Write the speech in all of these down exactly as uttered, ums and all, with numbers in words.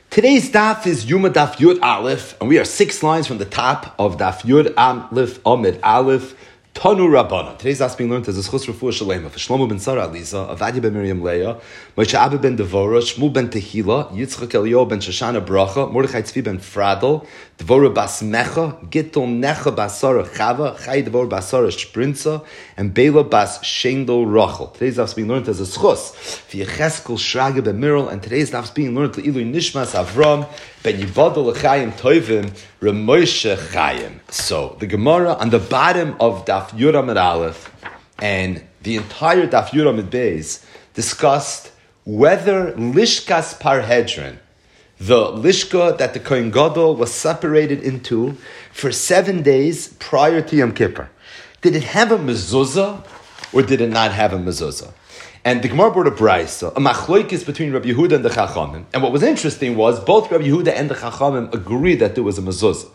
Today's daf is Yuma Daf Yud Aleph, and we are six lines from the top of Daf Yud Aleph Amid Aleph. Tanu Rabbana. Today's daf being learned as a Schus Refuah Shalema for Shlomo ben Sarah Aliza, Avadia ben Miriam Leah, Moshe Abba ben Devora, Shmuel ben Tehila, Yitzchak Eliyahu ben Shoshana Bracha, Mordechai Tzvi ben Fradel, Devora bas Mecha, Gittel Necha bas Sarah Chava, Chai Devora bas Sarah Shprinza, and Bela bas Shendel Rachel. Today's daf being learned as a Schus for Yecheskel Shrage ben Mirel, and today's daf being learned to Ilu Nishmas Avram ben Yivadol L'Chaim Tovim Ramoshe Chaim. So the Gemara on the bottom of Daf Yud Amid Aleph and the entire Daf Yud Amid Beis discussed whether Lishkas Parhedron, the Lishka that the Kohen Gadol was separated into for seven days prior to Yom Kippur, did it have a mezuzah or did it not have a mezuzah? And the Gemara brought a brayso, a machloikis between Rabbi Yehuda and the Chachamim. And what was interesting was both Rabbi Yehuda and the Chachamim agreed that there was a mezuzah.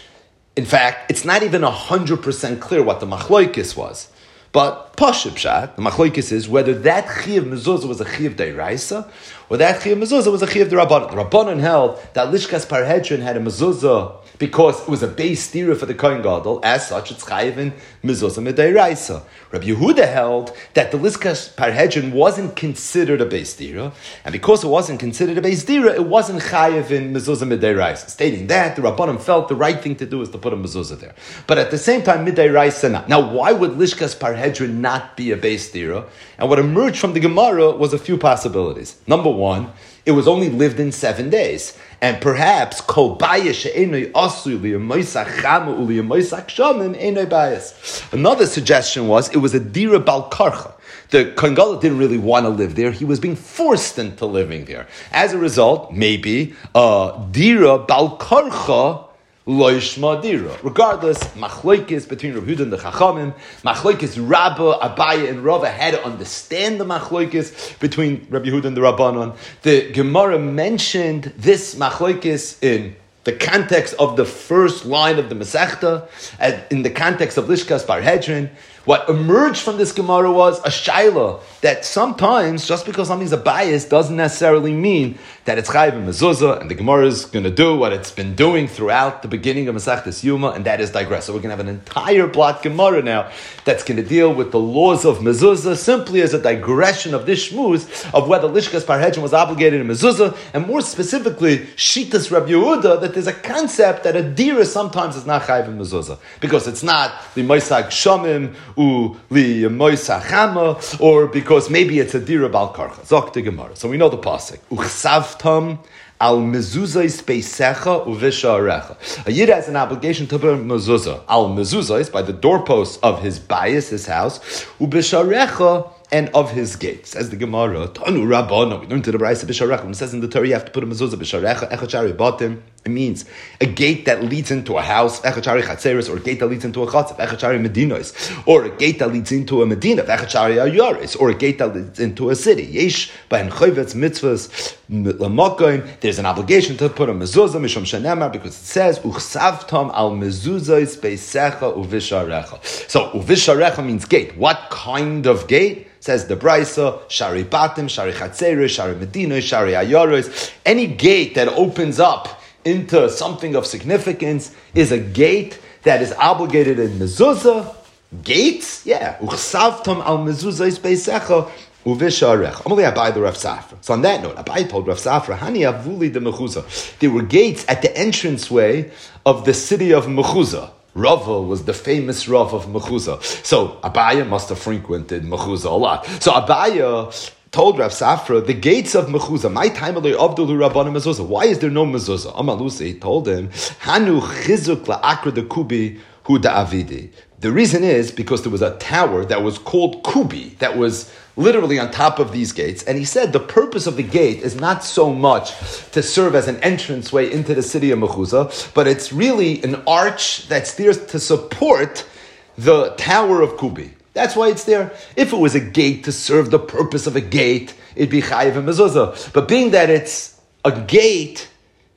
In fact, it's not even one hundred percent clear what the machloikis was. But Pashut Pshat, the machloikis is whether that chiyav mezuzah was a chiyav d'oraisa or that chiyav mezuzah was a chiyav d'Rabbanan. The Rabbanan held that Lishkas Parhedron had a mezuzah because it was a base stira for the Kohen Gadol. As such, it's chayiv in mezuzah d'oraisa. Rabbi Yehuda held that the Lishkas Parhedron wasn't considered a base stira, and because it wasn't considered a base stira, it wasn't chayiv in mezuzah d'oraisa. Stating that, the Rabbanan felt the right thing to do is to put a mezuzah there. But at the same time, d'oraisa not. Now, why would Lishkas Parhedron not be a base stira? And what emerged from the Gemara was a few possibilities. Number one, it was only lived in seven days. And perhaps, kol bayis she'enoi asu li'yamoisach chama u'li'yamoisach shamim enoi bayis. Another suggestion was it was a dira bal karcha. The Kohen Gadol didn't really want to live there. He was being forced into living there. As a result, maybe a dira bal karcha Loishma dira. Regardless, machloikis between Rabbi Yehuda and the Chachamim, machloikis Rabba, Abaya, and Rava had to understand the machloikis between Rabbi Yehuda and the Rabbanon. The Gemara mentioned this machloikis in the context of the first line of the Masechta, in the context of Lishkas Parhedron. What emerged from this Gemara was a shaila that sometimes, just because something's a bias, doesn't necessarily mean that it's chayiv and mezuzah, and the Gemara is going to do what it's been doing throughout the beginning of Masechtas Yuma, and that is digress. So we're going to have an entire block Gemara now that's going to deal with the laws of mezuzah simply as a digression of this shmuz of whether Lishkas Parhedron was obligated in mezuzah, and more specifically, Shitas Rabbi Yehuda, that there's a concept that a dira sometimes is not chayiv and mezuzah, because it's not the moisag shamim, U li moisa chama, or because maybe it's a dira bal karcha. Zok the Gemara. So we know the pasuk. Uchsavtam al mezuzais beisecha uvisharecha. A yid has an obligation to put a mezuzah al mezuzais by the doorposts of his bayis, his house, ubisharecha, and of his gates. As the Gemara, Tanu Rabbana, we learned to the Brayso Bisharecha. When it says in the Torah, you have to put a mezuzah Bisharecha, Echachari Batim. It means a gate that leads into a house, Echachari Chatzeres, or a gate that leads into a Chatzev, Echachari Medinos, or a gate that leads into a Medina, Echachari Ayaris, or a gate that leads into a city. Yesh, Bain Chovetz, Mitzvahs, Lamokoim. There's an obligation to put a mezuzah, Mishom Shenemar, because it says, Uchsavtam al mezuzahis beisecha uvisharecha. So, uvisharecha means gate. What kind of gate? Says the Brayso, Shari Batim, Shari Chatzeres, Shari Medina, Shari Ayaris. Any gate that opens up into something of significance is a gate that is obligated in mezuzah. Gates? Yeah. Uchsavtam al mezuzah is beisecha uvisharech. Amalei Abai the Rav Safra. So on that note, Abai told Rav Safra, Hani avuli de mechuzah. There were gates at the entranceway of the city of Mechuzah. Rava was the famous Rav of Mechuzah. So Abaya must have frequented Mechuzah a lot. So Abaya told Rav Safra, the gates of Mechuzah, my time alay Abdul Rabbanim mezuzah. Why is there no mezuzah? Amalusi, he told him, Hanu chizuk la'akra de kubi hu da'avidi. The reason is because there was a tower that was called Kubi, that was literally on top of these gates. And he said the purpose of the gate is not so much to serve as an entranceway into the city of Mechuzah, but it's really an arch that's there to support the tower of Kubi. That's why it's there. If it was a gate to serve the purpose of a gate, it'd be chayiv and mezuzah. But being that it's a gate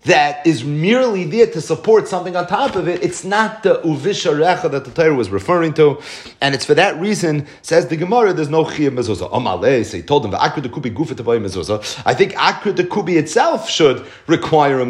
that is merely there to support something on top of it, it's not the uvisharecha that the Torah was referring to. And it's for that reason, says the Gemara, there's no chiyuv mezuzah. Amalei, so he told him, I think akra de kubi itself should require a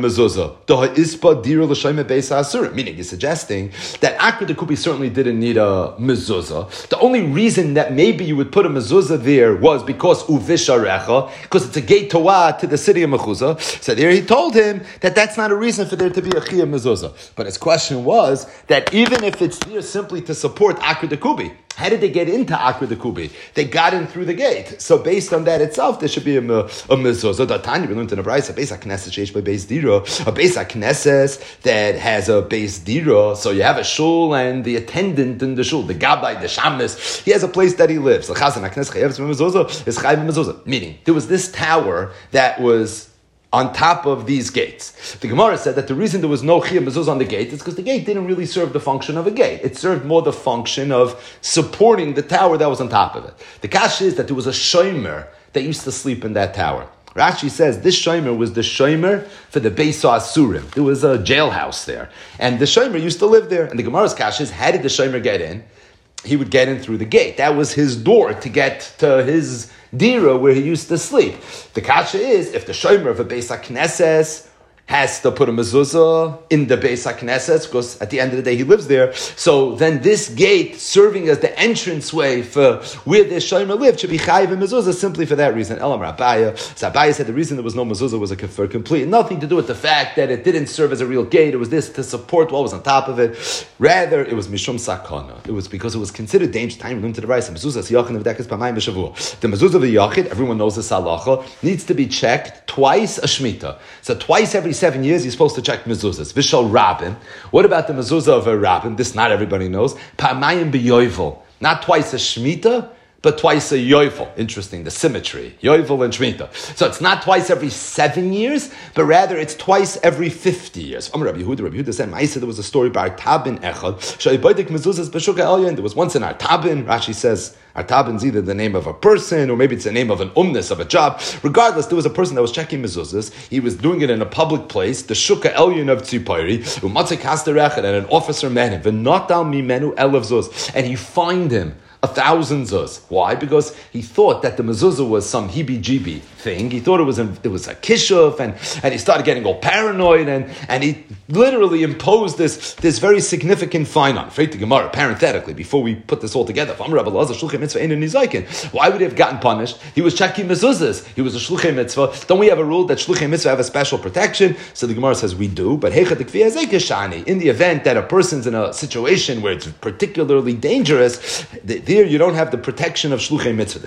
mezuzah. Meaning, he's suggesting that akra de kubi certainly didn't need a mezuzah. The only reason that maybe you would put a mezuzah there was because uvisharecha, because it's a gate to to the city of Mechuzah. So there he told him that that's not a reason for there to be a chiyuv mezuzah. But his question was that even if it's there simply to support akra de kubi, how did they get into akra de kubi? They got in through the gate. So based on that itself, there should be a, a mezuzah. The Tanya we learned in a brayso, a beis haknesses sheish by beis dira, a beis haknesses that has a beis dira. So you have a shul and the attendant in the shul, the gabbai, the shamus, he has a place that he lives. The chazan haknes chayev mezuzah is chayev mezuzah. Meaning there was this tower that was on top of these gates. The Gemara said that the reason there was no chiyuv mezuzah on the gate is because the gate didn't really serve the function of a gate. It served more the function of supporting the tower that was on top of it. The kash is that there was a shomer that used to sleep in that tower. Rashi says this shomer was the shomer for the Beis Asurim. There was a jailhouse there. And the shomer used to live there. And the Gemara's kash is, how did the shomer get in? He would get in through the gate. That was his door to get to his dira where he used to sleep. The kasha is, if the shomer of a Beis HaKnesses has to put a mezuzah in the Beis HaKnesses, because at the end of the day he lives there, so then this gate serving as the entranceway for where the shomer lived should be chayiv and mezuzah simply for that reason. Elam Rabaya. So Abaya said the reason there was no mezuzah was a kafir complete. Nothing to do with the fact that it didn't serve as a real gate. It was this to support what was on top of it. Rather, it was mishum sakana. It was because it was considered dangerous. Time into the rice. Mezuzah siyachin of dekas pamayim b'shavua. The mezuzah of the yachid, everyone knows the salacha, needs to be checked twice a shmita. So twice every seven years, you're supposed to check mezuzahs. Vishal Rabin. What about the mezuzah of a Rabin? This not everybody knows. Pamayim b'yovel. Not twice a shmita, but twice a yovel. Interesting, the symmetry. Yovel and shmita. So it's not twice every seven years, but rather it's twice every fifty years. Amar Rabbi Yehuda, Rabbi Yehuda said, Ma'aseh, there was a story by Artabin Echad. Shaibaydik mezuzahs b'shuka elyon. There was once an Artabin. Rashi says, Artabin is either the name of a person or maybe it's the name of an umnus, of a job. Regardless, there was a person that was checking mezuzahs. He was doing it in a public place, the Shuka Elyon of Tzipari, umatzik hasterechad, and an officer met him, v'notal mimenu elav zuz, and he fined him a thousand zuz. Why? Because he thought that the mezuzah was some heebie-jeebie thing. He thought it was a, it was a kishuf, and, and he started getting all paranoid, and, and he literally imposed this, this very significant fine on. Freit the Gemara, parenthetically, before we put this all together, why would he have gotten punished? He was checking mezuzahs. He was a shluchei mitzvah. Don't we have a rule that shluchei mitzvah have a special protection? So the Gemara says we do, but in the event that a person's in a situation where it's particularly dangerous, the, there you don't have the protection of shluchei mitzvah.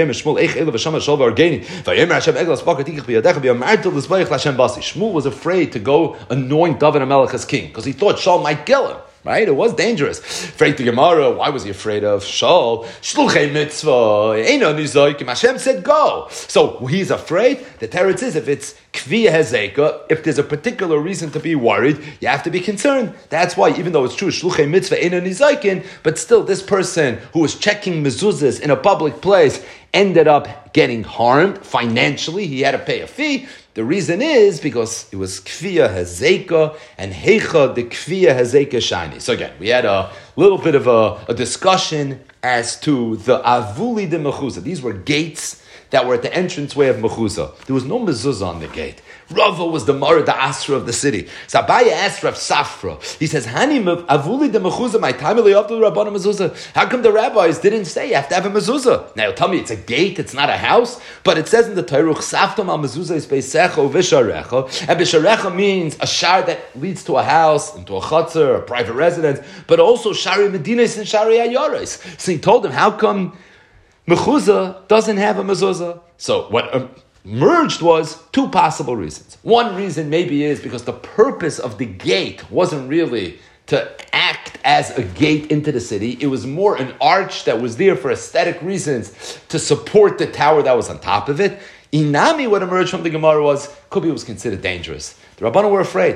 Shmuel was afraid to go anoint David HaMelech as king because he thought Shaul might kill him. Right? It was dangerous. Afraid to Gemara. Why was he afraid of Shaul? Shluchei mitzvah. Eino nizoikim. Hashem said go. So he's afraid. The teretz is if it's kviya hezeka, if there's a particular reason to be worried, you have to be concerned. That's why, even though it's true, shluchei mitzvah eino nizoikim, but still this person who was checking mezuzahs in a public place ended up getting harmed financially. He had to pay a fee. The reason is because it was kviya hazeka and heicha the kviya hazeka shiny. So again, we had a little bit of a, a discussion as to the avuli de mechuzah. These were gates that were at the entranceway of mechuzah. There was no mezuzah on the gate. Rava was the Mara, the Asra of the city. So Abaye asked Rav Safra. He says, "Hani avuli de mechuzah, my time Abdul Rabbana mezuzah. How come the rabbis didn't say you have to have a mezuzah? Now tell me, it's a gate, it's not a house, but it says in the Torah, "Chsaftam al mezuzah is beisecha uvisharecha," and bisharecha means a shar that leads to a house, into a chutzner, a private residence, but also shari medinas and shari ayoris. So he told him, "How come mechuzah doesn't have a mezuzah?" So what um, merged was two possible reasons. One reason maybe is because the purpose of the gate wasn't really to act as a gate into the city. It was more an arch that was there for aesthetic reasons to support the tower that was on top of it. Inami, what emerged from the Gemara was, could be it was considered dangerous. The Rabbanan were afraid.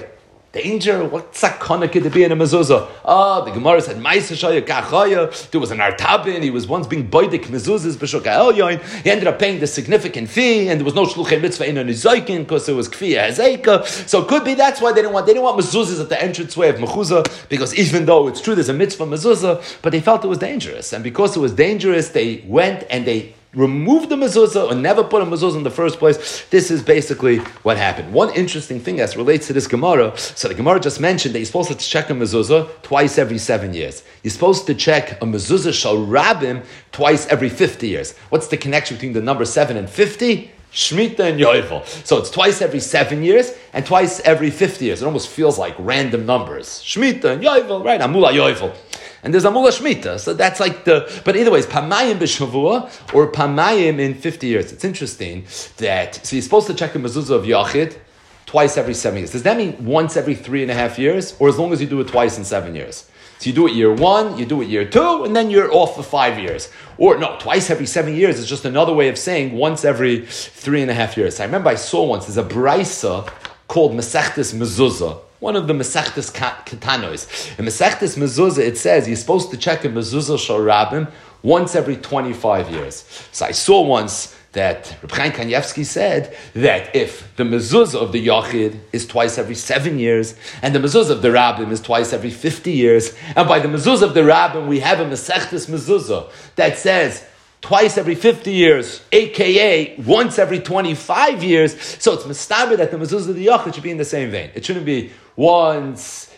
Danger? What sakana could there be in a mezuzah? Ah, the Gemara said, Maisa Shaya Kachaya. There was an Artabin. He was once being boidik mezuzahs b'shuk ha'elyoin. He ended up paying the significant fee, and there was no shluchei mitzvah in a nizaykin because it was kfiyah hazeika. So it could be that's why they didn't want they didn't want mezuzahs at the entranceway of mechuzah, because even though it's true there's a mitzvah mezuzah, but they felt it was dangerous, and because it was dangerous, they went and they removed the mezuzah or never put a mezuzah in the first place. This is basically what happened. One interesting thing as relates to this Gemara, so the Gemara just mentioned that you're supposed to check a mezuzah twice every seven years. You're supposed to check a mezuzah shal rabim twice every fifty years. What's the connection between the number seven and fifty? Shemitah and Yovel. So it's twice every seven years and twice every fifty years. It almost feels like random numbers. Shemitah and Yovel, right? Amula Yovel. And there's Amula Shemitah. So that's like the, but either way, it's Pamayim b'Shavua or Pamayim in fifty years. It's interesting that, so you're supposed to check a mezuzah of Yachid twice every seven years. Does that mean once every three and a half years? Or as long as you do it twice in seven years? So you do it year one, you do it year two, and then you're off for five years. Or no, twice every seven years is just another way of saying once every three and a half years. I remember I saw once, there's a Braisa called Masechtes Mezuzah. One of the Masechtes Ketanos. In Masechtes Mezuzah, it says you're supposed to check a Mezuzah Shal Rabim once every twenty-five years. So I saw once that Reb Chaim Kanievsky said that if the mezuzah of the Yachid is twice every seven years, and the mezuzah of the Rabbim is twice every fifty years, and by the mezuzah of the Rabbim we have a Masechtes Mezuzah that says twice every fifty years, aka once every twenty-five years, so it's mistaber that the mezuzah of the Yachid should be in the same vein. It shouldn't be once,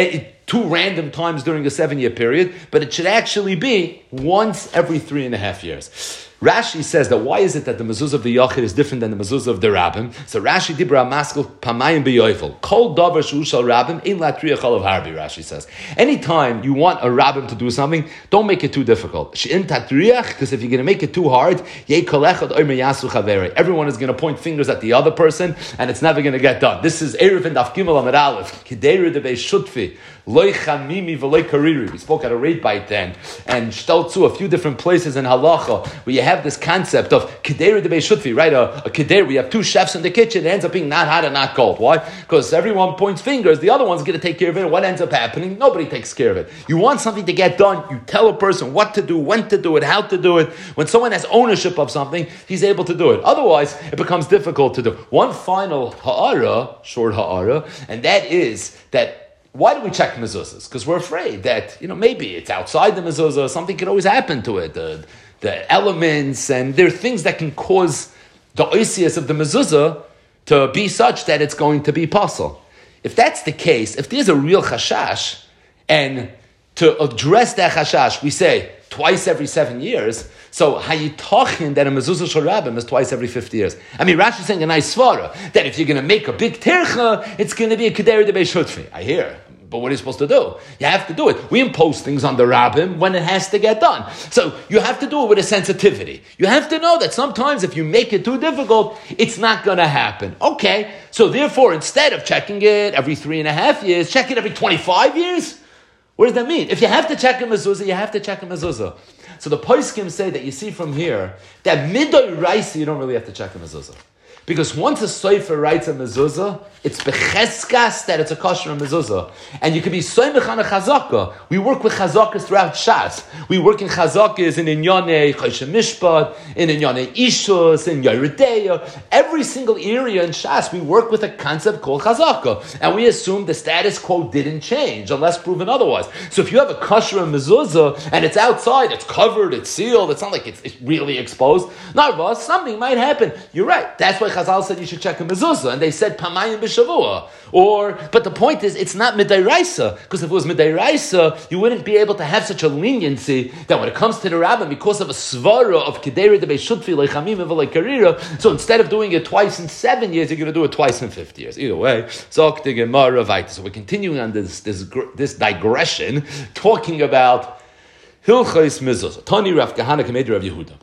two random times during a seven-year period, but it should actually be once every three and a half years. Rashi says that why is it that the mezuzah of the Yachid is different than the mezuzah of the Rabbim? So Rashi dibra maskil pamayim b'yoifel. Kol davar shu shal Rabbim in latriya chalav harbi, Rashi says. Anytime you want a Rabbim to do something, don't make it too difficult. She'in tatriach, because if you're going to make it too hard, yei kol echad omer yasu chaveri. Everyone is going to point fingers at the other person, and it's never going to get done. This is Erev and Daf Gimel Amud Aleph. Kideiru debei shutfi. Loi chamimi v'loi kariri. We spoke at a rate bite then, and shteltzu, a few different places in halacha, where you have this concept of kedera de beishutvi, right? A, a kedera, we have two chefs in the kitchen, it ends up being not hot and not cold. Why? Because everyone points fingers, the other one's going to take care of it. What ends up happening? Nobody takes care of it. You want something to get done, you tell a person what to do, when to do it, how to do it. When someone has ownership of something, he's able to do it. Otherwise, it becomes difficult to do. One final ha'ara, short ha'ara, and that is that why do we check mezuzahs? Because we're afraid that, you know, maybe it's outside the mezuzah, something can always happen to it. The, the elements, and there are things that can cause the oisius of the mezuzah to be such that it's going to be puzzle. If that's the case, if there's a real chashash, and to address that chashash, we say twice every seven years, so hayitachin that a mezuzah shel Rabbim is twice every fifty years. I mean, Rashi is saying a nice svara, that if you're going to make a big tercha, it's going to be a kederi de beishutfi. I hear. But what are you supposed to do? You have to do it. We impose things on the Rabbim when it has to get done. So you have to do it with a sensitivity. You have to know that sometimes if you make it too difficult, it's not going to happen. Okay, so therefore, instead of checking it every three and a half years, check it every twenty-five years? What does that mean? If you have to check a mezuzah, you have to check a mezuzah. So the poskim say that you see from here that midday raisa, you don't really have to check a mezuzah. Because once a soifer writes a mezuzah, it's becheskas that it's a kosher mezuzah. And you can be soimech on a chazaka. We work with chazakas throughout Shas. We work in chazakas in Inyane Choshe Mishpat, in Inyane Ishus, in Yeridea. Every single area in Shas, we work with a concept called chazaka. And we assume the status quo didn't change, unless proven otherwise. So if you have a kosher mezuzah, and it's outside, it's covered, it's sealed, it's not like it's, it's really exposed, not something might happen. You're right. That's why Chazal said you should check a mezuzah, and they said pamayim b'shavua. Or, but the point is, it's not midayraisa, because if it was midayraisa, you wouldn't be able to have such a leniency that when it comes to the Rabbim, because of a svara of kedera de beishutfi leichamim v'leikarira, so instead of doing it twice in seven years, you're going to do it twice in fifty years. Either way, zok the Gemara vayta. So we're continuing on this this this digression, talking about hilchos mezuzah. Tani Rav Kahana Kamed Rav Yehuda.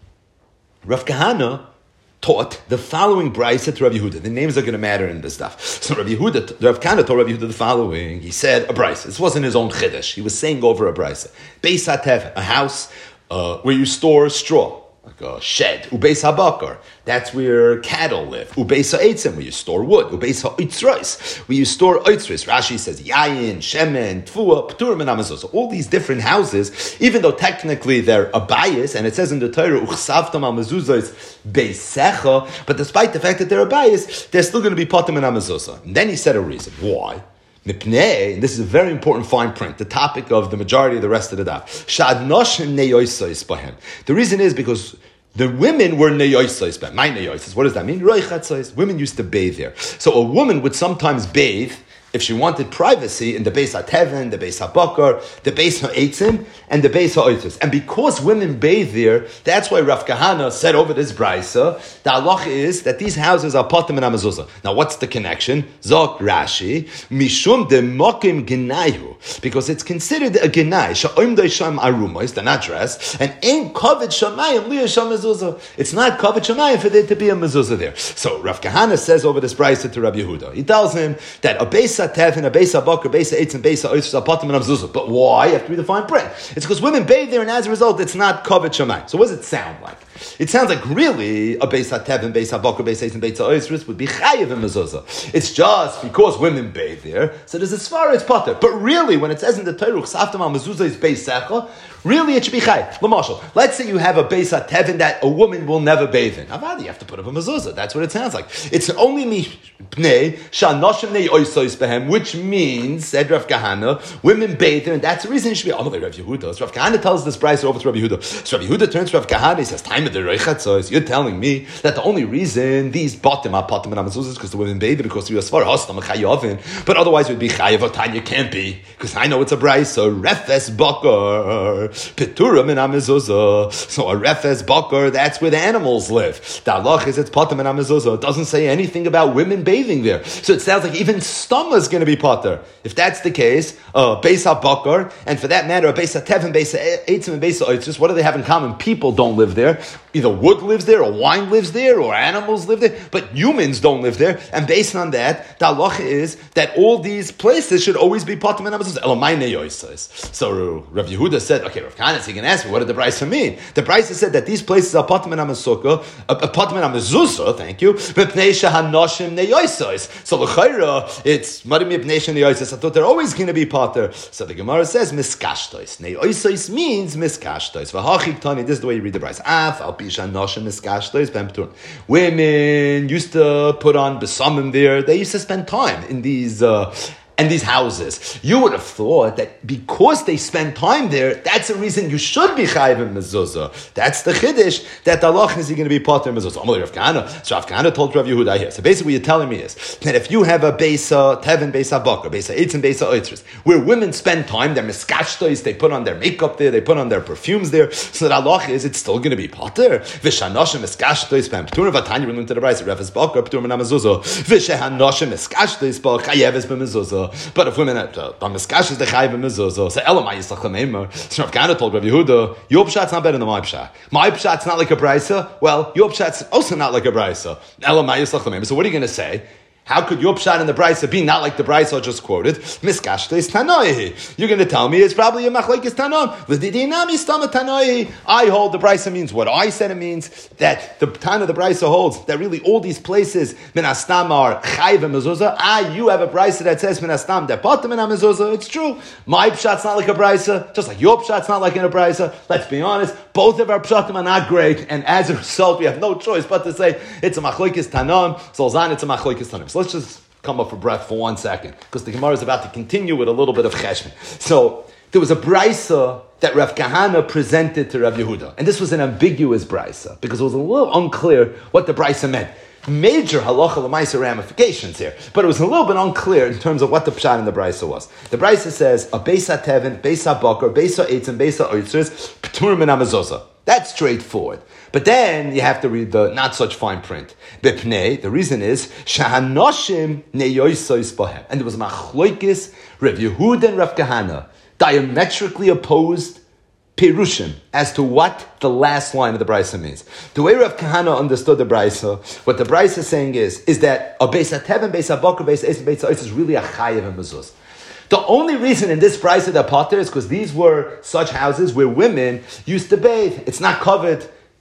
Rav Kahana taught the following brayse to Rav Yehuda. The names are going to matter in this stuff. So Rav Yehuda, Rav Kahana taught Rav Yehuda the following. He said a brayse. This wasn't his own chiddush. He was saying over a brayse. Beis hatev, a house uh, where you store straw. a shed. Ubeis habakar, that's where cattle live. Ubeis ha'etzim, where you store wood. Ubeis ha'oitzros, where you store oitzros. Rashi says yayin, shemen, tfua, pturim, and amazos. All these different houses, even though technically they're a bias, and it says in the Torah, uchsavtam al mezuzos beisecha, but despite the fact that they're a bias, they're still going to be potem and amazosa. And then he said a reason. Why? Mipnei, this is a very important fine print, the topic of the majority of the rest of the daf. Shad noshim neyoisais bahem. The reason is because the women were neyoisais bahem. My neyoisais. What does that mean? Roichatzais. Women used to bathe there. So a woman would sometimes bathe if she wanted privacy in the Beis HaTeven, the Beis HaBakar, the Beis HaEtzim, and the Beis HaOitzos. And because women bathe there, that's why Rav Kahana said over this Braisa, the halacha is that these houses are Potem and Amazuzah. Now what's the connection? Zok Rashi, Mishum de Mokim Genaihu. Because it's considered a Genai, Sha'om Doisham Arumois, they're not dressed, and Ein Kovet Shamayim Liya Sham Mezuzah. It's not Kovet Shamayim for there to be a Mezuzah there. So Rav Kahana says over this Braisa to Rabbi Yehuda, he tells him that a Beis HaTeven, a Beis HaBakar, a Beis HaEtzim, Beis HaOitzos, a Potem and Amazuzah. But why? You have to read the fine print. It's because women bathe there, and as a result, it's not Kovet Shamayim. So what does it sound like? It sounds like really a Beis HaTeven, Beis HaBakar, Beis HaEtzim, Beis HaOitzos would be chayiv in mezuzah. It's just because women bathe there, so there's a svara, it's potter. But really, when it says in the Torah, Chsaftam al mezuzah is Beis Secha, really it should be chayiv. L'mashal, let's say you have a Beis HaTeven that a woman will never bathe in. Avadi, you have to put up a mezuzah. That's what it sounds like. It's only mipnei shanoshim nei oisois behem, which means, said Rav Kahana, women bathe there, and that's the reason it should be. Oh no, Rav Yehuda. So Rav Kahana tells this price over to Rav Yehuda. So Rav Yehuda turns to Rav Kahana, he says, time of the Reichatzos, you're telling me that the only reason these bottom are potem and amazuzah is because the women bathe because we are svar hostam chayovin, but otherwise it would be chayav tanya can't be, because I know it's a brayso, so refes bakar, peturim and amazuzah. So a refes bakar, that's where the animals live. The halach is it's potem and amazuzah. It doesn't say anything about women bathing there. So it sounds like even stoma is going to be potter. If that's the case, uh, beis bakar, and for that matter, a beis teven, beis eitzim, and beis oitzos, what do they have in common? People don't live there. Either wood lives there, or wine lives there, or animals live there, but humans don't live there. And based on that, the halacha is that all these places should always be potem and amazuzah. So Rav Yehuda said, okay, Rav Kahana, he can ask me, what did the Braisa mean? The Braisa said that these places are potem and amazuzah, uh, potem and amazuzah, thank you, so l'chayra, it's marim yipnei neyoisos. I thought they're always going to be potter. So the Gemara says, miskashtois. Neyoisos means miskashtois. V'hachik tani, this is the way you read the Braisa. Af al pisha noshim miskashtois ben p'turim. Women used to put on besamim there. They used to spend time in these uh, and these houses. You would have thought that because they spend time there, that's the reason you should be chayiv in mezuzah. That's the chiddush, that the halach is going to be potter in mezuzah. Amalei Rav Kahana. So Rav Kahana told Rav Yehuda here. So basically what you're telling me is that if you have a beisa teven, beisa bakar, beisa eitzim, beisa oitzros, where women spend time, they're miskashtois, they put on their makeup there, they put on their perfumes there, so the halach is it's still going to be potter. V'shanoshim miskashtois ben p'turim v'tanya we learned to the brayso refes bakar p'turim and amazuzah. V'shehanoshim miskashtois ba chayeves b'mezuzah. But if women are miskash is the chayiv b'mezuzah, so elamai yislach l'meimer. So Rav Kahana told Rav Yehuda, your pshat's not better than my pshat. My pshat's not like a brayso. Well, your pshat's also not like a brayso. Elamai yislach l'meimer. So what are you going to say? How could your pshat in the brayso be not like the brayso I just quoted? Miskashta is tanoi. You're going to tell me it's probably a machlekes tanon. V'didinami stama tanoi. I hold the brayso means what I said it means. That the Tana of the brayso holds that really all these places minastam are chayv and mezuzah. Ah, you have a brayso that says minastam that potem and mezuzah. It's true. My pshat's not like a brayso, just like your pshat's not like in a brayso. Let's be honest. Both of our pshatim are not great, and as a result, we have no choice but to say it's a machlekes tanon. So zan, it's a machlekes tanon. So let's just come up for breath for one second, because the Gemara is about to continue with a little bit of cheshbon. So there was a brayso that Rav Kahana presented to Rav Yehuda, and this was an ambiguous brayso because it was a little unclear what the brayso meant. Major halacha l'maisa ramifications here, but it was a little bit unclear in terms of what the pshat in the brayso was. The brayso says a beis teven, beis bakar, beis eitzim, beis oitzros, p'turim and amazuzah. That's straightforward. But then you have to read the not such fine print. Bepnei, the reason is shahanoshim neyoisos bahem, and there was machloikis Rav Yehuda and Rav Kahana, diametrically opposed Perushim as to what the last line of the brayso means. The way Rav Kahana understood the brayso, what the brayso is saying is, is that a beis teven, beis bakar, beis eitzim, beis oitzros is really a chayiv and mezuzah. The only reason in this brayso that potter is because these were such houses where women used to bathe. It's not covered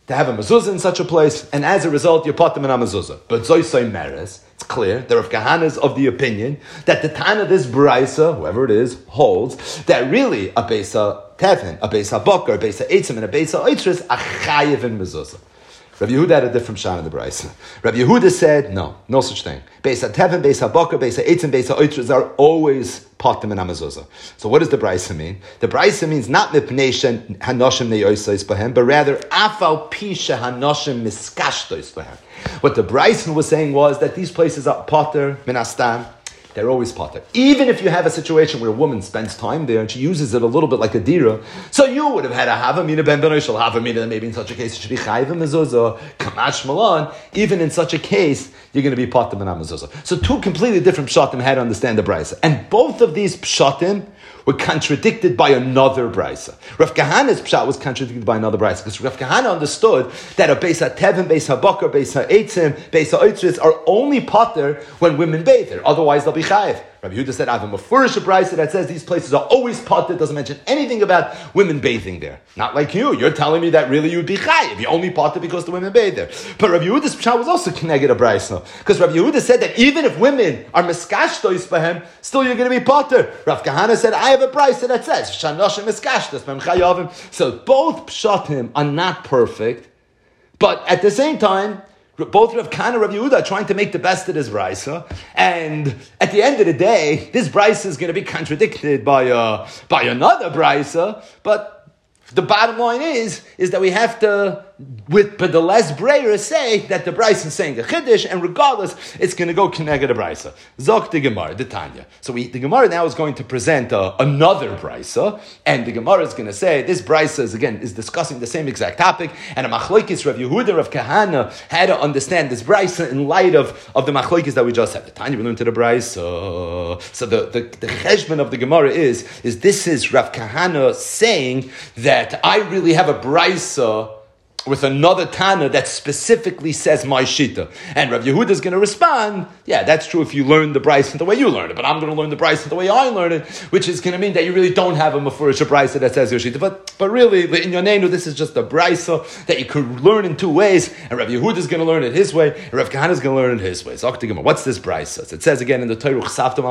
to have a mezuzah in such a place, and as a result, you're potem in a mezuzah. But zoisai meres, it's clear, the Rav Kahana is of the opinion that the Tana, this Braisa, whoever it is, holds that really a Beisa Tevin, a Beisa Bokar, a Beisa Eitzim, and a Beisa Oitris are chayiv in mezuzah. Rabbi Yehuda had a different shot in the Braisa. Rabbi Yehuda said, no, no such thing. Beisa Tevin, Beisa Bokar, Beisa Eitzim, Beisa Oitris are always potem in a mezuzah. So what does the Braisa mean? The Braisa means not mipnei hanoshim neyoisais bahem, but rather afal pisha hanoshim miskashtois bahem. What the Braisa was saying was that these places are poter minastam. They're always potter. Even if you have a situation where a woman spends time there and she uses it a little bit like a dira, so you would have had a havamina ben benoy shel havamina, maybe in such a case it should be chayv mezuzah, kamash malan. Even in such a case, you're going to be potter ben mezuzah. So two completely different pshatim had to understand the brisa, and both of these pshatim were contradicted by another brisa. Rav Kahana's pshat was contradicted by another brisa because Rav Kahana understood that a beis hatevin, beis habakar, beis ha'etzim, beis ha'oitris are only potter when women bathe there. Otherwise, they'll be chayiv. Rabbi Yehuda said, I have a mafurish brisa that says these places are always potter. Doesn't mention anything about women bathing there. Not like you. You're telling me that really you'd be chayiv. You only potter because the women bathe there. But Rabbi Yehuda's pshat was also connected a brisa because Rabbi Yehuda said that even if women are miskashtois bahem, still you're going to be potter. Rav Kahana said, I have a brisa that says shanoshim miskashtos b'hem chayavim. So both pshatim are not perfect, but at the same time, both Rav Kahana and Rav Yehuda are trying to make the best of this brisa, and at the end of the day, this brisa is going to be contradicted by uh, by another brisa. But the bottom line is is that we have to, with but the less breira, say that the brisa is saying a chiddush, and regardless, it's going to go connected a brisa. Zok the Gemara, the Tanya. So we, the Gemara now is going to present uh, another brisa, and the Gemara is going to say this brisa is again is discussing the same exact topic, and a machlokes Rav Yehuda, Rav Kahana had to understand this brisa in light of, of the machlokes that we just had. The Tanya we learned to the brisa. So the the, the cheshbon of the Gemara is is this is Rav Kahana saying that I really have a brisa with another Tana that specifically says my shita. And Rav Yehuda is going to respond, yeah, that's true if you learn the Bryce the way you learn it, but I'm going to learn the Bryce the way I learn it, which is going to mean that you really don't have a mafurish Bryce that says your shita. But, but really, in Yonenu, this is just a Bryce that you could learn in two ways, and Rav Yehuda is going to learn it his way, and Rav Kahana is going to learn it his way. So, what's this Bryce? It says again in the Torah,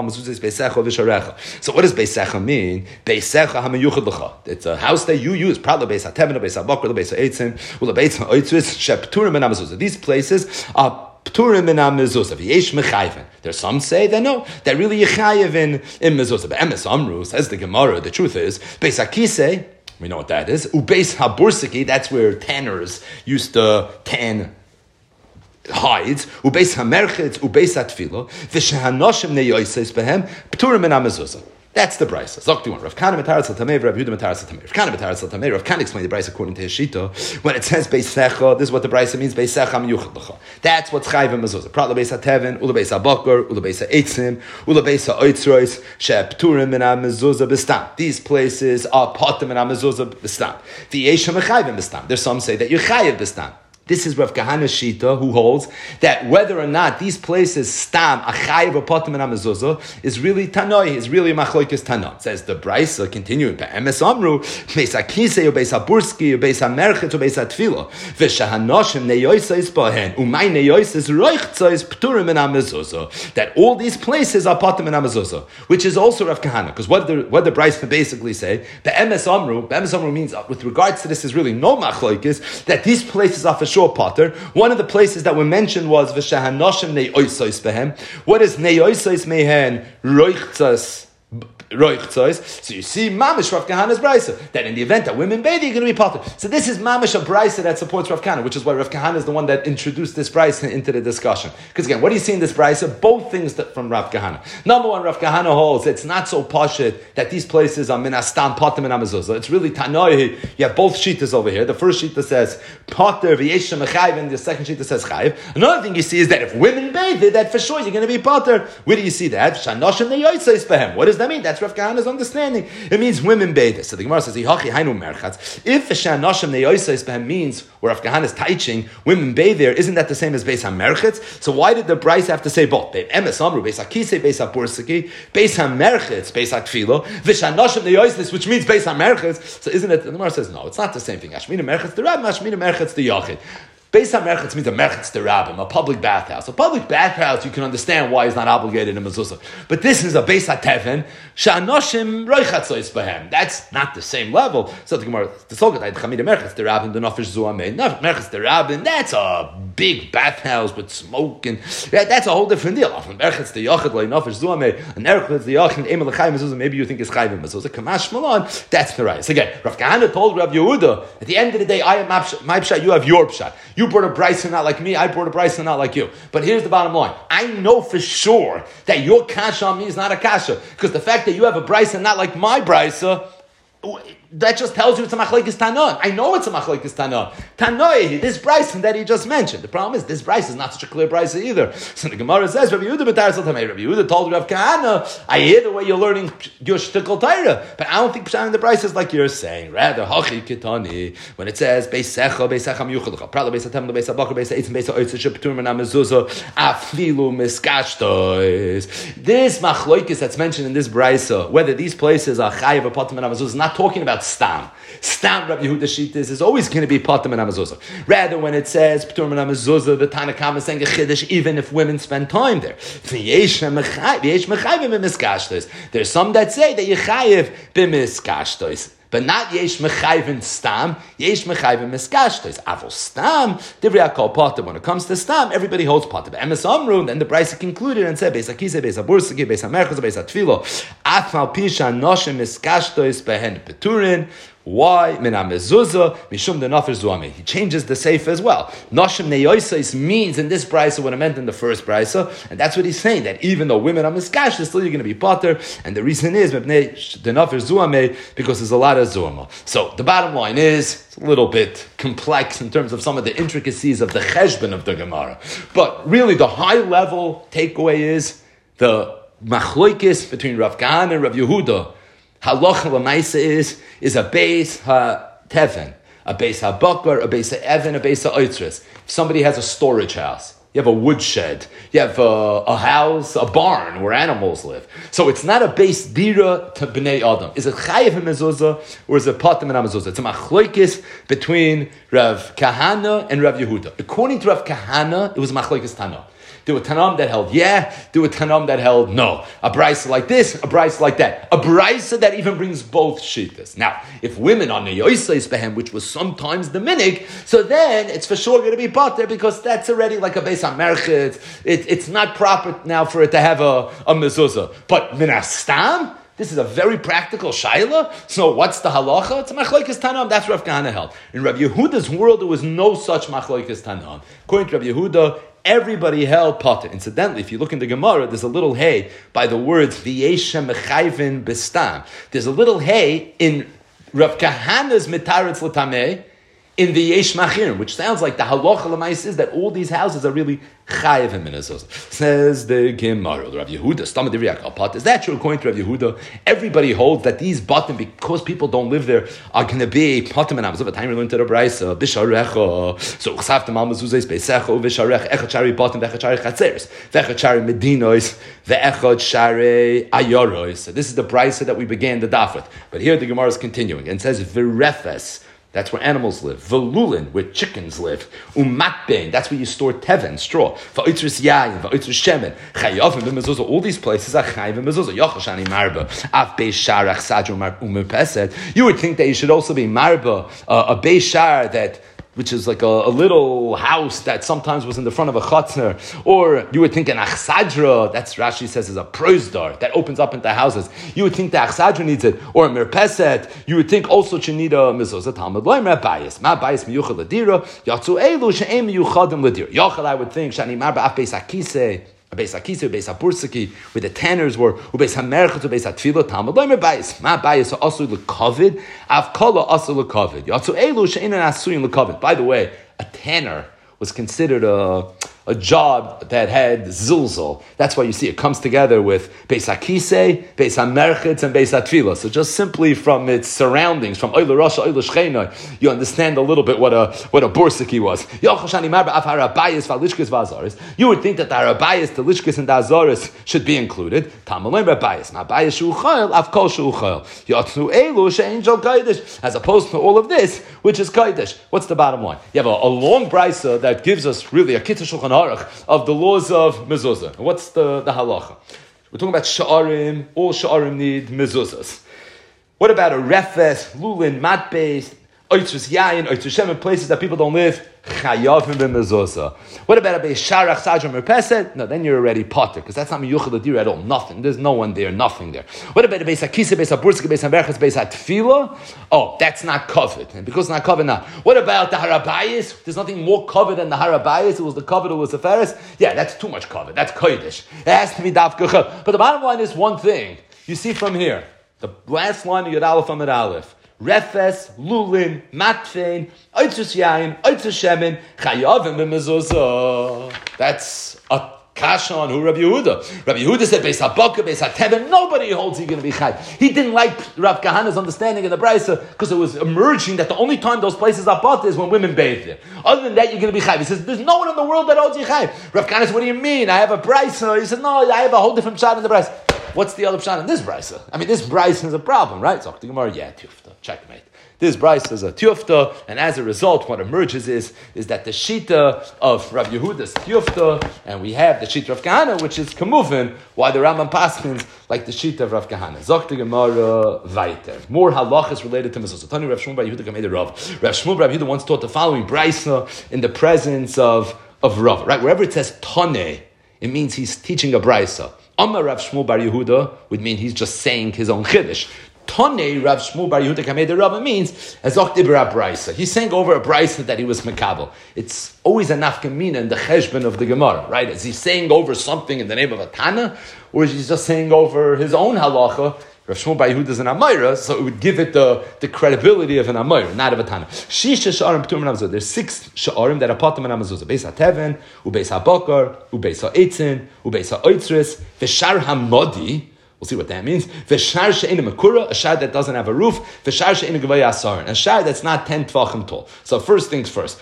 so what does Beisecha mean? Beisecha hamiyuchad l'cha. It's a house that you use, probably Beis HaTevin, Beis HaBakar, Beis HaEitzim, these places are pturim in mezuzah. V'yesh mechayven. There's some say that no, that really yechayev in in mezuzah. But emes amru, says the Gemara. The truth is, beis hakisei, we know what that is. Ubeis habursiki, that's where tanners used to tan hides. Ubeis hamerchitz, ubeis hatfilo. V'shehanoshim neyoyseis behem pturim in mezuzah. That's the brisa. Zok the one. Rav Kahana metaras l'tamei, Rav Yehuda metaras l'tamei. Rav Kahana metaras l'tamei. Rav Kahana explained the brisa according to his shita. When it says beisecha, this is what the brisa means. Beisecha miyuchad l'cha. That's what's chayv and mezuzah. Prat l'beis hatevin, ula beis habakar, ula beis ha'etzim, ula beis ha'oitzrois, she'pturim min ha'mezuzah b'stam. These places are potem min ha'mezuzah b'stam. V'yesha mechayv b'stam. There's some say that you're chayv b'stam. This is Rav Kahana's shita, who holds that whether or not these places stam achayev or potem and amezuzah is really tanoi, is really machlokes tana. It says the brisa continuing. Be'emes amru beis hakisei or beis haburski or beis hamerchet or beis hatfila v'shahanoshim neyoisais bahen umay neyoisais roichtzais pturim and amezuzah. That all these places are potem and amezuzah, which is also Rav Kahana. Because what the what the brisa basically say, be'emes amru, be'emes amru means uh, with regards to this is really no machlokes that these places are for sure potter. One of the places that were mentioned was v'shahanoshim neyoisais behem. What is neyoisais mehen roichtzas? So you see mamish Rav Kahana's brisa that in the event that women bathe, you're going to be potter. So this is mamish a brisa that supports Rav Kahana, which is why Rav Kahana is the one that introduced this brisa into the discussion. Because again, what do you see in this brisa? Both things that from Rav Kahana. Number one, Rav Kahana holds it's not so pashit that these places are minastam potter min amezuzah. It's really tanoi. You have both shitas over here. The first shita says potter v'yeshem mechayv, and the second shita says chayv. Another thing you see is that if women bathe, that for sure you're going to be potter. Where do you see that? Shanoshim neyoisais behem. What does that mean? That's That's Rav Kahana's understanding. It means women bathe. So the Gemara says, "Hihachi hainu merchatz." If Shanashim neyoisais behem means where Rav Kahana is teaching women bathe there, isn't that the same as Beis HaMerchetz? So why did the Bryce have to say both? Emes Amru, Beis HaKisei, Beis HaBursaki, Beis HaMerchetz, Beis HaTfilo, V'Shanashim neyoisais, which means Beis HaMerchetz. So isn't it? The Gemara says, no, it's not the same thing. Ashmina merchetz the Rab, Ashmina merchetz the Yachid. Beis HaMerchetz means a merchetz derabim, a public bathhouse. A public bathhouse, you can understand why he's not obligated in mezuzah. But this is a Beis HaTeven, she'anoshim roichatzois behem. That's not the same level. So the Gemara, the Solgat, I chamid merchetz derabim, the nafesh zuamei. Merchetz derabim, that's a big bathhouse with smoke, and yeah, that's a whole different deal. Merchetz the Yachid, like nafesh zuamei, and merchetz the Yachid, emel l'chayim mezuzah. Maybe you think it's chayim mezuzah. Kamash malon, that's the right. So again, Rav Kahana told Rav Yehuda, at the end of the day, I am my pshat, you have your pshat. You brought a Bryson not like me, I brought a Bryson not like you. But here's the bottom line. I know for sure that your kasha on me is not a kasha. Because the fact that you have a Bryson not like my Bryson, that just tells you it's a machlekes tanon. I know it's a machlekes tanon. Tanoi, this Bryson that he just mentioned. The problem is this Bryson is not such a clear Bryson either. So the Gemara says, Rabbi Yehuda b'tar sal tamei. Rabbi Yehuda told Rav Kahana, I hear the way you're learning your shtickle Torah, but I don't think Pshat in the Bryson is like you're saying. Rather, hachi kitani, when it says beisecha beisecha miyuchadcha, prala beisatem beisabakar beisaitzim beisaoitz shepetur mena mezuzah afilu miskashtois. This machlekes that's mentioned in this Bryson, whether these places are chayiv or patim mena mezuzah, is not talking about stam. Stam Rabbi Yehuda Shittis is always going to be patim and amazuzah. Rather, when it says p'tur and amazuzah, the Tanna Kama is saying a chiddush, even if women spend time there. There's some that say that you chayiv b'miskashtos. But not yesh mechayvin stam, yesh mechayvin miskashtos. Avol stam, divrei hakol pater. When it comes to stam, everybody holds pater. But emes amru, then the Brisa concluded and said, Beis HaKisei, Beis HaBursaki, Beis HaMerchetz, Beis HaTfilo, Afal pisha noshim miskashtos behen peturin. Why? Mina mezuzah, mishum de nafir zuami. He changes the seif as well. Noshim neyoisais means in this brisa what it meant in the first brisa, and that's what he's saying, that even though women are miskash, still you're going to be potter, and the reason is de nafir zuami, because there's a lot of zuama. So the bottom line is, it's a little bit complex in terms of some of the intricacies of the cheshbon of the Gemara. But really the high level takeaway is the machloikis between Rav Kahana and Rav Yehuda. Halacha l'maisa is is a beis ha-teven, a beis ha-bakar, a beis ha-even, a beis ha-oitzres. If somebody has a storage house, you have a woodshed, you have a, a house, a barn where animals live. So it's not a beis dira to bnei adam. Is it chayiv mezuzah or is it patim and mezuzah? It's a machlokes between Rav Kahana and Rav Yehuda. According to Rav Kahana, it was machlokes tana. There were Tanam that held yeah, there were Tanam that held no. A brisa like this, a brisa like that. A brisa that even brings both shittas. Now, if women are neyoisais behem, which was sometimes the minig, so then it's for sure going to be potter because that's already like a beis hamerchet. It, it's not proper now for it to have a, a mezuzah. But minastam, this is a very practical shaila. So what's the halacha? It's a machlokes tanam. That's Rav Kahana held. In Rav Yehuda's world, there was no such machlokes tanam. According to Rav Yehuda, everybody held potter. Incidentally, if you look in the Gemara, there's a little hay by the words v'yeshem mechayvin bestam. There's a little hay in Rav Kahana's mitaretz l'tameh in the yesh machir, which sounds like the halacha l'mais is that all these houses are really chayiv in minazos. Says the Gemara, Rav Yehuda, stamad divrei hakol potter. Is that true? According to Rav Yehuda, everybody holds that these bottom, because people don't live there, are going to be potter and amazov. Time we learned to the brisa bisharecha. So chsaftem al mezuzos beisecha uvisharech echad shari bottom vechad shari chatzeres vechad shari medinois veechad shari ayorois. So this is the brisa that we began the daf with. But here the Gemara is continuing and says virefes. That's where animals live. Velulin, where chickens live. Umatbein, that's where you store teven, straw. Va'oitzus yayin, va'oitzus shemen. Chayavim b'mezuzah, all these places are chayiv b'mezuzah. Yochel shani marba. Af beishar achsadru umerpeset. You would think that you should also be marba, uh, a beishar that which is like a, a little house that sometimes was in the front of a chutzner, or you would think an achsadra, that's Rashi says is a prosdar, that opens up into houses. You would think the achsadra needs it, or a mirpeset, you would think also you need a mezuzah talmud, loy merbayis, ma bayis miyuchad ladira, yatzu elu she'em miyuchadim ladira. Yochel, I would think, shani marba af beis hakisei, a beis hakisei, beis habursaki, where the tanners were, u beis hamerchet, u beis hatfila, talmud, loy merbayis, ma bayis asu l'kovid, av kola asu l'kovid, yatzu elu she'enan asuyin l'kovid. By the way, a tanner was considered a a job that had zilzal. That's why you see it comes together with Beis HaKisei, Beis HaMerchitz, and Beis HaTfilah. So just simply from its surroundings, from Oile Rasha, Oile Shchena, you understand a little bit what a what a Borsiki was. You would think that the Harabayas, the Lishkis, and the Azaris should be included. As opposed to all of this, which is Kodesh. What's the bottom line? You have a, a long brisa that gives us really a Kitzur Shulchan Aruch of the laws of mezuzah. What's the, the halacha? We're talking about sha'arim. All sha'arim need mezuzahs. What about a refes, lulin, mat-based, oitzus yayin, oitzus shemen, places that people don't live? Chayavim b'mezuzah. What about a beisharach sajam merpeset? No, then you're already potter, because that's not miyuchad l'dir at all. Nothing. There's no one there. Nothing there. What about a beis hakisa, beis habursika, beis haberchas, beis hatfila? Oh, that's not covered. And because it's not covered now. What about the harabayis? There's nothing more covered than the harabayis. It was the covered, it was the feres. Yeah, that's too much covered. That's kodesh. It has to be dafka. But the bottom line is one thing. You see from here, the last line of Yud Aleph Amid Aleph. Refes, lulin, matfein, oitzus yain, oitzus shemen, chayavim b'mezuzah. That's a kasha on who Rabbi Yehuda. Rabbi Yehuda said, Beis HaBoka, Beis HaTeven, nobody holds he's going to be chay. He didn't like Rav Kahana's understanding in the Brisa because it was emerging that the only time those places are bought is when women bathe there. Other than that, you're going to be chay. He says, there's no one in the world that holds you chay. Rav Kahana says, what do you mean? I have a Brisa. He said, no, I have a whole different shot in the Brisa. What's the other pshat in this brisa? I mean, this brisa is a problem, right? So the Gemara, yeah, tufta, checkmate. This brisa is a tufta, and as a result, what emerges is, is that the shita of Rav Yehuda's tufta, and we have the shita of Kahana, which is kamuvin, why the Rambam paskins like the shita of Rav Kahana. Zok the Gemara weiter. More halachas related to mezuzah. Tani Rav Shmuel Bar Yehuda Gamei Rav. Rav Shmuel Bar Yehuda once taught the following brisa in the presence of of Rav. Right, wherever it says tane, it means he's teaching a brisa. Amar Rav Shmuel Bar Yehuda would mean he's just saying his own chiddush. Tonei Rav Shmuel Bar Yehuda Kamei Rava means as Ochtibra Brisa. He's saying over a Brisa that he was makabel. It's always a nafkamina in the cheshbon of the Gemara, right? Is he saying over something in the name of a Tana, or is he just saying over his own halacha? Rav Shmuel Bar Yehuda is an Amayra, so it would give it the, the credibility of an Amayra, not of a Tana. Shisha sha'arim p'tum and There's six sha'arim that are patum and amazuzah. Beis ha'teven, ubeis ha'bakar, ubeis ha'etzin, ubeis ha'oitzris, v'shar ha'modi. We'll see what that means. V'shar she'ena makura, a shar that doesn't have a roof. V'shar she'ena gevaya asarin, a shar that's not ten tvachim tall. So first things first.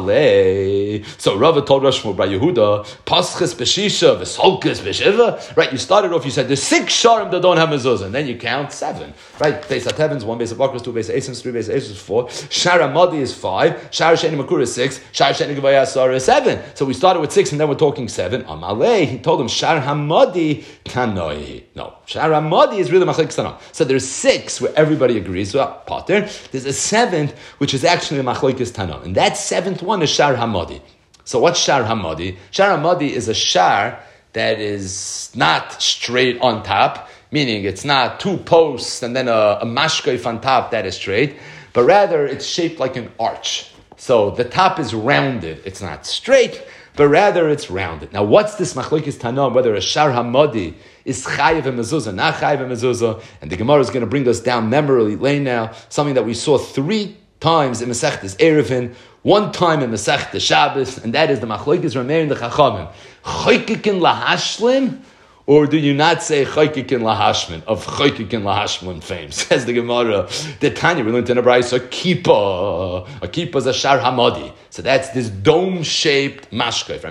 Amalei. So Rava told Rav Shmuel Bar Yehuda, Paschas b'shisha, v'solkes b'shiva. Right, you started off, you said there's six sharim that don't have mezuzah, and then you count seven. Right, Beis HaTeven's one, Beis HaBakar is two, Beis HaEtzin three, Beis HaEtzin is four. Shar HaMadi is five. Shar she'ena makura is six. Shar she'ena gevaya asar is seven. So we started with six, and then we're talking seven. Amalei. He told him Shar HaMadi kanoi. No. Shar HaMadi is really Machlekes Tanam. So there's six where everybody agrees. So Potter. There's a seventh which is actually Machlekes Tanam, and that seventh one is Shar HaMadi. So what's Shar HaMadi? Shar HaMadi is a shar that is not straight on top, meaning it's not two posts and then a, a mashkeif on top that is straight, but rather it's shaped like an arch. So the top is rounded. It's not straight, but rather it's rounded. Now, what's this machlokes tanam? Whether a shar hamadi is chayiv and mezuzah, not chayiv and mezuzah, and the Gemara is going to bring us down memory lane now. Something that we saw three times in Masechtas Erevin, one time in Masechtas Shabbos, and that is the machlokes Rameir and the Chachamim. Chaykikin lahashlim. Or do you not say Chaykikin Lahashman, of Chaykikin Lahashman fame? Says the Gemara, the Tanya, we learned in a Brayso, a kippah. A kippah is a shar hamadi. So that's this dome-shaped mashkei.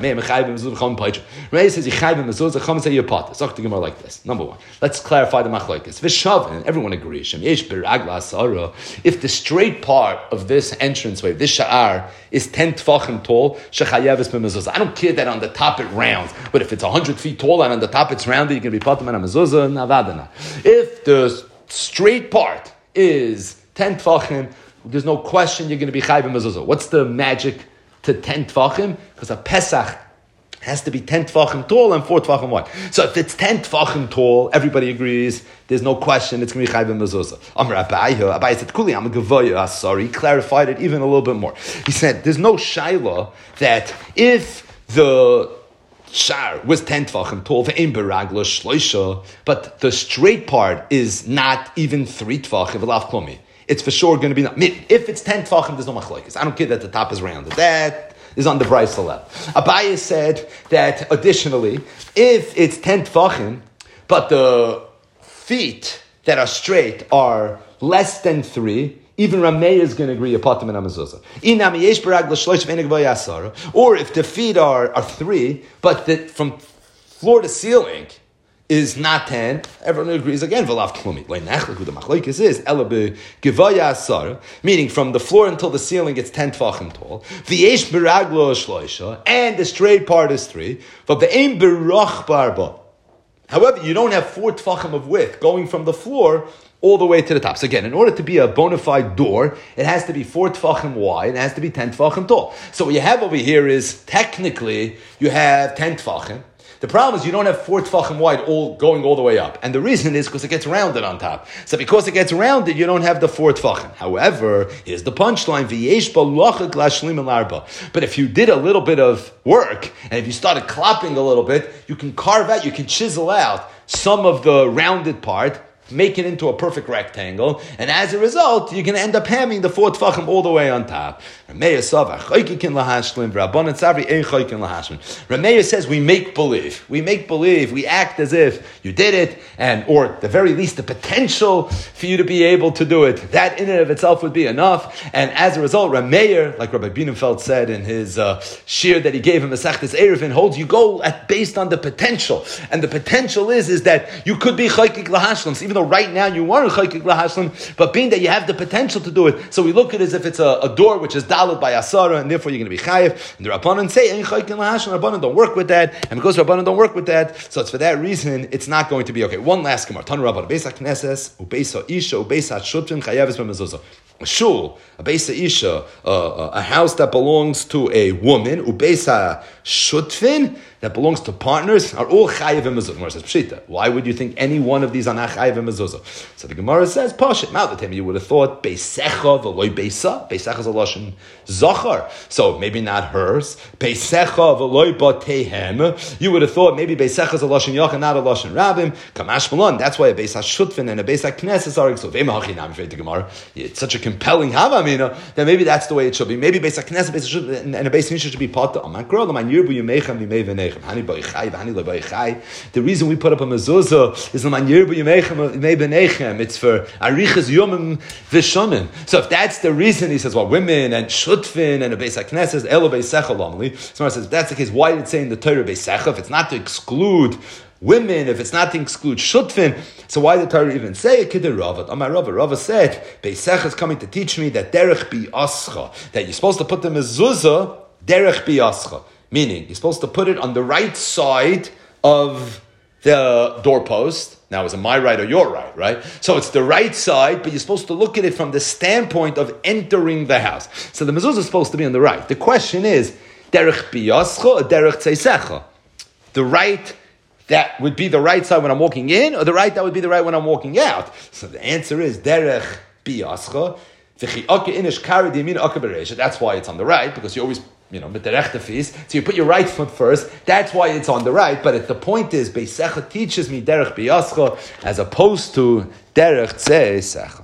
Rameh says, Yichayv mezuzah, Chum say Yopata. Talk to the Gemara like this. Number one, let's clarify the machlokes. V'shav, and everyone agrees, Shem yesh beragla asara. If the straight part of this entranceway, this sha'ar, is ten tfachim tall, shechayev es b'mezuzah. I don't care that on the top it rounds, but if it's one hundred feet tall and on the top it's rounded, you can be patam and a mezuzah, navadana. If the straight part is ten tfachim, there's no question you're going to be chayv and mezuzah. What's the magic to ten tfachim? Because a Pesach has to be ten tfachim tall and four tfachim wide. So if it's ten tfachim tall, everybody agrees, there's no question it's going to be chayv and mezuzah. Amar Abaye, Abaye said, Kuli, I'm a gevaya, sorry. He clarified it even a little bit more. He said, there's no shaila that if the shar was ten tvachim tall, ve'im beragla shloisha, but the straight part is not even three tvachim, v'lav klomi. It's for sure going to be not. If it's ten tvachim, there's no machlokes. I don't care that the top is rounded. That is on the Brisa level. Abaye said that additionally, if it's ten tefachim, but the feet that are straight are less than three, even Rameh is going to agree a patim and a mezuzah. Or if the feet are, are three, but the, from floor to ceiling is not ten, everyone agrees again. V'lav klumi. Who the machlokes is elabe gevaya asara, meaning from the floor until the ceiling it's ten tefachim tall. V'yesh beraglo shloisha, and the straight part is three. But the aim berach barba. However, you don't have four tefachim of width going from the floor all the way to the top. So again, in order to be a bona fide door, it has to be four tefachim wide, and it has to be ten tefachim tall. So what you have over here is, technically, you have ten tefachim. The problem is you don't have four tefachim wide all going all the way up. And the reason is because it gets rounded on top. So because it gets rounded, you don't have the four tefachim. However, here's the punchline. But if you did a little bit of work, and if you started clopping a little bit, you can carve out, you can chisel out some of the rounded part, make it into a perfect rectangle, and as a result, you can end up having the four tefachim all the way on top. Rameya says we make believe. We make believe. We act as if you did it, and or at the very least the potential for you to be able to do it. That in and of itself would be enough. And as a result, Rameya, like Rabbi Bienenfeld said in his uh, shir that he gave him, Masechtas Eruvin, holds you go at based on the potential. And the potential is, is that you could be chaykik lahashlim, even though right now you weren't chaykik lahashlim, but being that you have the potential to do it, so we look at it as if it's a, a door which is daled by asara, and therefore you're going to be chayiv. And the Rabbanan say, "Ein chaykik lahashlim." Rabbanan don't work with that, and because Rabbanan don't work with that, so it's for that reason it's not going to be okay. One last gemara: Tanu Rabbanan beisa knesses ubeisa isha ubeisa shutfin chayavis b'mezuzah. A shul, a beisa isha, a, a, a house that belongs to a woman, ubeisa shutfin, that belongs to partners, are all chayiv and mezuzah. Gemara says, Pshita, why would you think any one of these are not chayiv and mezuzah? So the Gemara says, Pashit, Maldatim, you would have thought, beisecha v'loi beisa, beisecha is a lashon zachar, so maybe not hers, beisecha v'loi batehem, you would have thought maybe beisecha is a lashon yachar, not a lashon rabim, kamash malon, that's why a beisa shutfin and a beisa knesses are exo, v'ema hachinam, the Gemara, it's such a compelling havamina, that maybe that's the way it should be. Maybe beisa knesses, beisa shutfin, and a beisa nisha should be pata, amakro, l'man yirbu yemechem v'mei v'nei. The reason we put up a mezuzah is it's for arichas yomim vishonim. So if that's the reason, he says, well, women and shutfin and a beis haknesses elo beisecha lomli. So he says, if that's the case, why did it say in the Torah beisecha? If it's not to exclude women, if it's not to exclude shutfin, so why did the Torah even say it? Kidin Ravad. Amar Rava. Rava said, beisecha is coming to teach me that derech bi ascha, that you're supposed to put the mezuzah derech bi ascha. Meaning, you're supposed to put it on the right side of the doorpost. Now, is it my right or your right, right? So it's the right side, but you're supposed to look at it from the standpoint of entering the house. So the mezuzah is supposed to be on the right. The question is, derech biyascha or derech tzeisecha? The right, that would be the right side when I'm walking in, or the right that would be the right when I'm walking out? So the answer is, derech biyascha. That's why it's on the right, because you always, you know, mit der rechte fies. So you put your right foot first. That's why it's on the right. But the point is, Beisecha teaches me derech biyascha as opposed to derech tzeisecha.